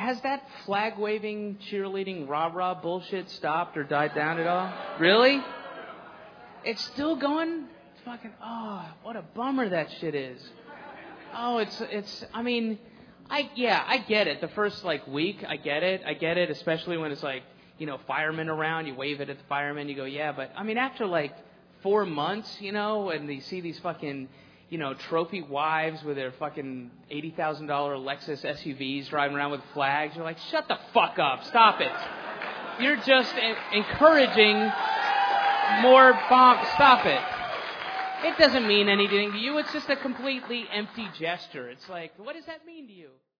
has that flag waving, cheerleading, rah-rah bullshit stopped or died down at all? Really? It's still going? It's fucking, what a bummer that shit is. Oh, I mean, I get it. The first, week, I get it, especially when it's, firemen around. You wave it at the firemen, you go, yeah, but, I mean, after, 4 months, and you see these fucking, trophy wives with their fucking $80,000 Lexus SUVs driving around with flags, you're like, shut the fuck up. Stop it. You're just encouraging more bombs. Stop it. It doesn't mean anything to you. It's just a completely empty gesture. It's like, what does that mean to you?